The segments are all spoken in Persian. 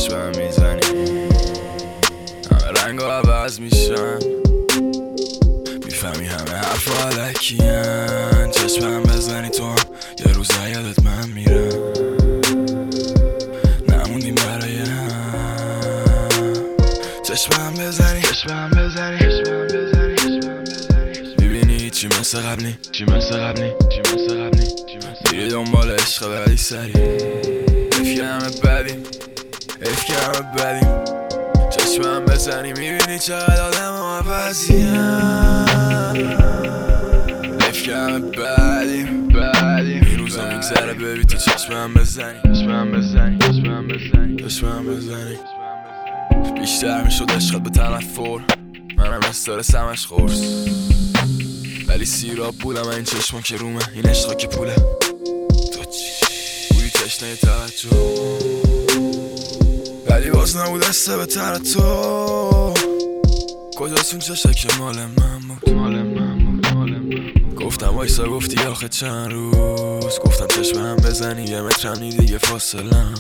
چشمم میزنی همه رنگ عوض میشن میفهمی همه حرفا علکین چشمم بزنی تو هم یه روز یادت من میرم نموندیم برای هم چشمم بزنی میبینی چی مثل قبلی میری دنبال عشق بعدی سری حیف که همه بدیم چشمم بزنی میبینی چقدر آدم ها عوضیم حیف که همه بدیم این روزا میگذره ببین تو چشمم بزنی بیشتر میشد عشقت به تنفر منم استرس همش قرص ولی سیراب بودم این چشما که رومه این عشقا که پوله تو چی بودی تشنه توجه ولی باز نبود دسته به تر تو کجاست اون چشم که مال من بود گفتم وایسا گفتی آخه چند روز گفتم چشمم بزنی یه مترم نی دیگه فاصلم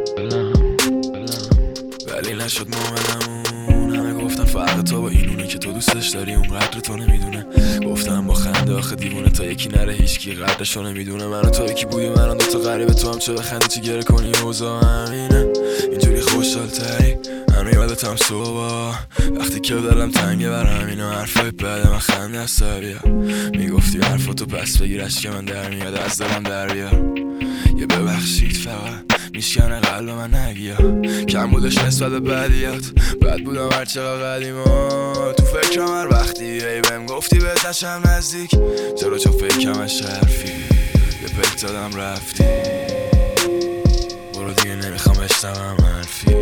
ولی نشد مومنمون همه گفتم فرق تو با اینونه که تو دوستش داری اون قدر تو نمیدونه گفتم با خنده آخه دیوونه تا یکی نره هیچکی قدرشو نمیدونه منو تو یکی بودی منو دوتا غریبه تو هم چه بخنده چی گره کنی اوضاع همینه اینجوری خوشحال تری همه یادتم صبح وقتی که دلم تنگه برم اینو حرفای بعد من خنده از سریا میگفتی حرفاتو پس بگیرش که من در میاد از دلم در بیار یه ببخشید فقط میشکنه قلب من نگیا کم بودش نسبت به بدیات بد بودم هرچقدر قدیما تو فکرم هر وقتی ای بهم گفتی بهت نشم نزدیک چرا چون فکرمش حرفی یه پک زدم رفتی برو دیگه نمیخوام بشنوم حرفی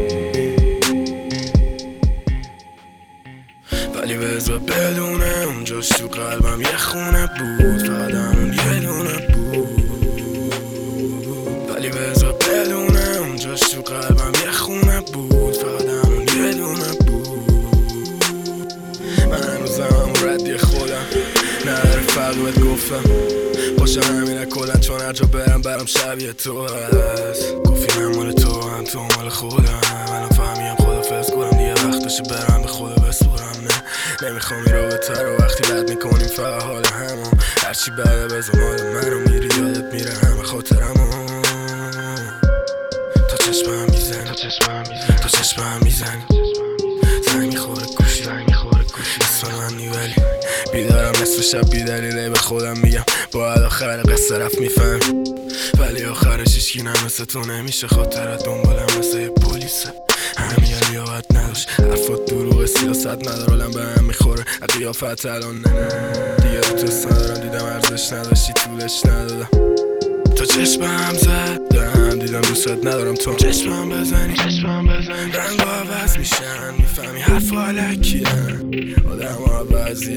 ولی بذار بدونه اونجاش تو قلبم یه خونه بود فقط همون یه دونه بود ولی بذار بدونه اونجاش تو قلبم یه خونه بود فقط همون یه دونه بود من هنوزم همون ردی خودم نداره فرق بهت گفتم باشه همینه کلن چون هر جا برم شبیه تو هست گفتی من مال تو هم تو مال خودم الان فهمیم خدافظ کنم دیگه وقتشه برم به خدا بسپرم نه نمیخوام این رابطه رو وقتی رد میکنیم فقط حال همون هرچی بعده بزا مال من رو میری یادت میره همه خاطرمو تا چشمم میزنی زنگ میخوره گوشی اسم من نیولی بیدارم نصف شب بیدلیله به خودم میگم باید آخر قصه رفت میفهم ولی آخرش هیچکی نمثل تو نمیشه خاطرت دنبالم مثل یه پلیسه همین لیاقت نداشت حرفات دروغ سیاست ندار آلم به هم میخوره قیافت الان نه دیگه رو دوست ندارم دیدم ارزش نداشتی طولش ندادم تو چشمم زدم دیدم دوست ندارم تو چشمم بزنی رنگ عوض میشن میفهمی حرفا علکیه آدم عوضیه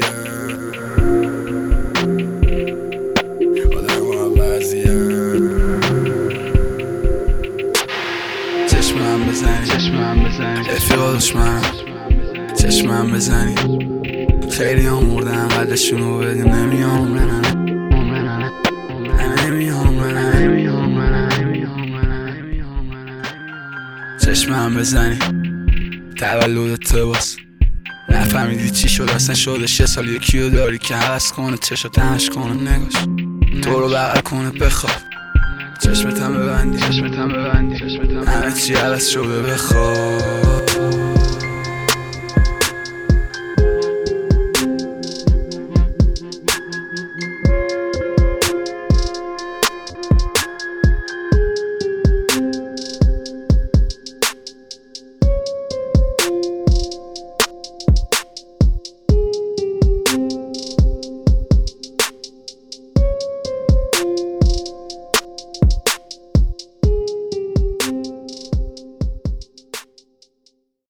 چشمم بزنی رفیقا دشمن چشمم بزنی خیلی ها مردن قدرشونو بدیم نمیام چشمم بزنی تولد تو باز نفهمیدی چی شد اصلا شدش یه سال یکیو داری که حوض کنه چشو تنش کنه نگاش تو رو بغل کنه بخواب چشمتم ببندی همه چی عوض شده بخواب